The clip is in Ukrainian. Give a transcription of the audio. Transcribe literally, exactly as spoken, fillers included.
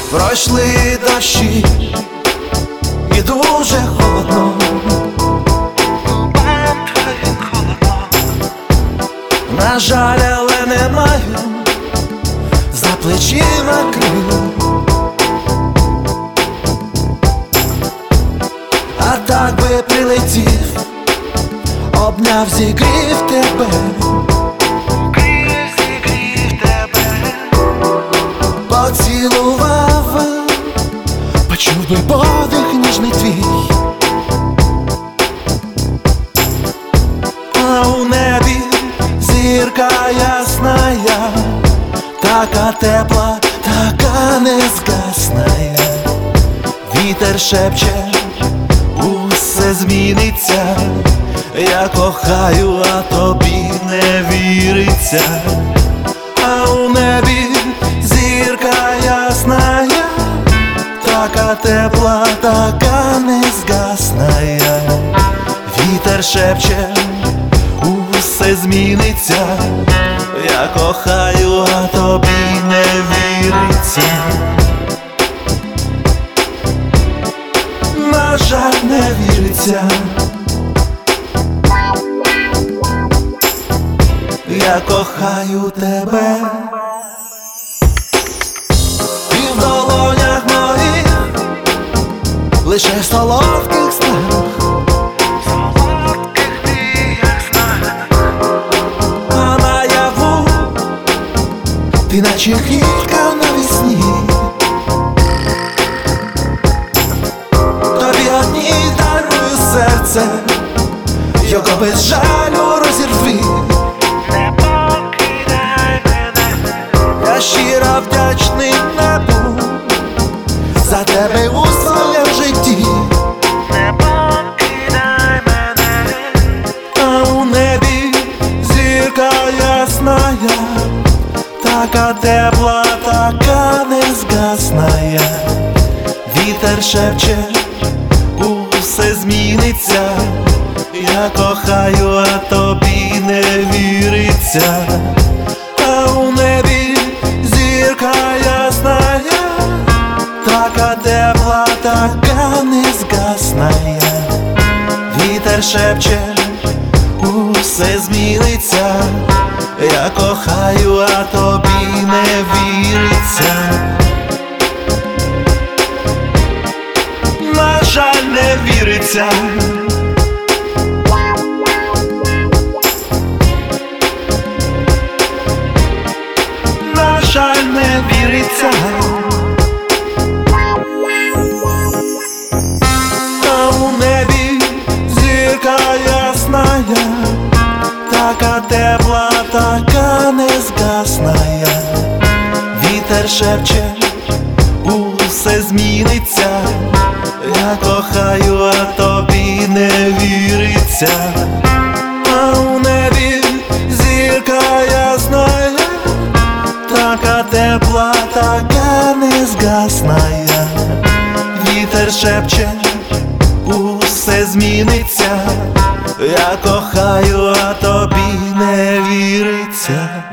Пройшли дощі і дуже холодно. На жаль, але не маю за плечима крил. А так би прилетів, обняв, зігрів тебе, поцілував, почув би подих ніжний твій. А у небі зірка ясная, така тепла, така незгасная. Вітер шепче, усе зміниться. Я кохаю, а тобі не віриться. А у небі зірка ясная, така тепла, така незгасная. Вітер шепче, усе зміниться. Я кохаю, а тобі не віриться. На жаль, не віриться. Я кохаю тебе. І в долонях моїх лише солодких снах, солодких мріях снах. А наяву ти наче квітка навесні. Тобі одній дарую серце, його без жалю розірви. Я щиро вдячний небу за тебе у своєму житті. Не покидай мене. А у небі зірка ясная, така тепла, така незгасная. Вітер шепче, усе зміниться. Я кохаю, а тобі не віриться. А у небі зірка ясная, така тепла, така незгасная. Вітер шепче, усе зміниться. Я кохаю, а тобі не віриться. На жаль, не віриться. На жаль, не віриться. А у небі зірка ясная, така тепла, така незгасная. Вітер шепче, усе зміниться. Я кохаю, а тобі не віриться. А у небі зірка ясная, така тепла, така незгасная. Вітер шепче, усе зміниться. Я кохаю, а тобі не віриться.